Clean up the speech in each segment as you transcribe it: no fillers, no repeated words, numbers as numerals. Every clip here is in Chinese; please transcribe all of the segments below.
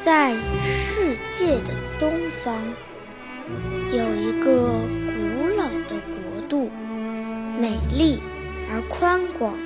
在世界的东方，有一个古老的国度，美丽而宽广。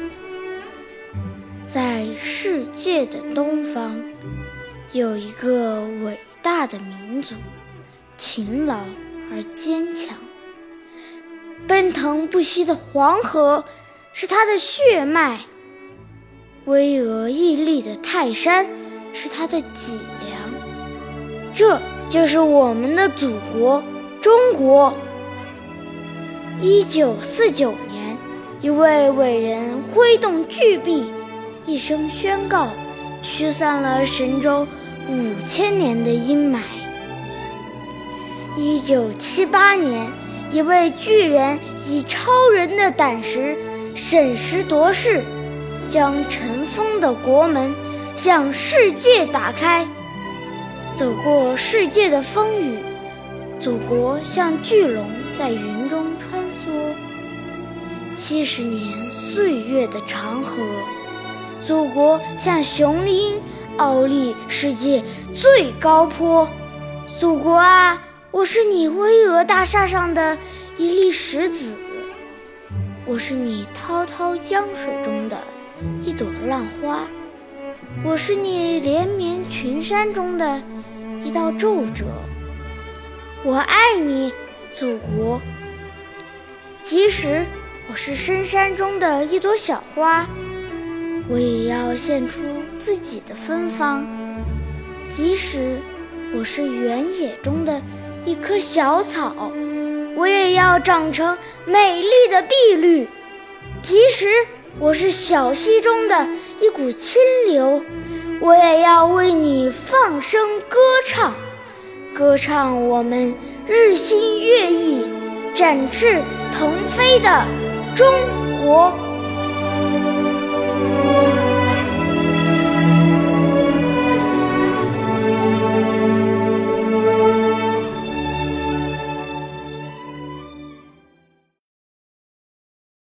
在世界的东方，有一个伟大的民族，勤劳而坚强。奔腾不息的黄河是它的血脉，巍峨屹立的泰山是它的脊梁。这就是我们的祖国中国。1949年，一位伟人挥动巨臂，一声宣告，驱散了神州5000年的阴霾。1978年，一位巨人以超人的胆识审时度势，将尘封的国门向世界打开。走过世界的风雨，祖国像巨龙在云中穿梭。70年岁月的长河，祖国像雄鹰傲立世界最高坡。祖国啊，我是你巍峨大厦上的一粒石子，我是你滔滔江水中的一朵浪花，我是你连绵群山中的一道皱褶。我爱你，祖国。即使我是深山中的一朵小花，我也要献出自己的芬芳。即使我是原野中的一棵小草，我也要长成美丽的碧绿。即使我是小溪中的一股清流，我也要为你放声歌唱，歌唱我们日新月异、展翅腾飞的中国。